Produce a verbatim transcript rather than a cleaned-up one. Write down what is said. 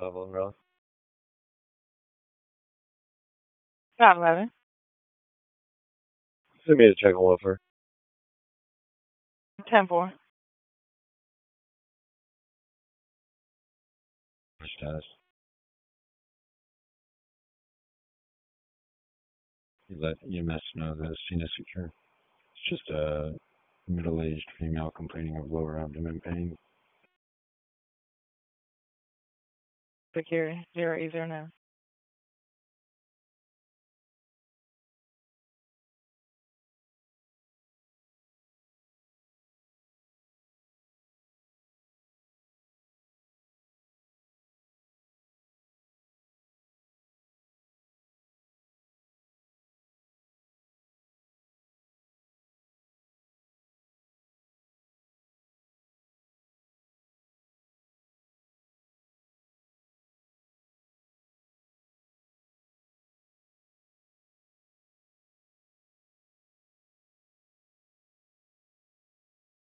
level and roll. five eleven. Send me to check on Wolfer. ten four. Status. You let E M S know the scene is secure. It's just a middle-aged female complaining of lower abdomen pain. Security. Zero eight zero nine.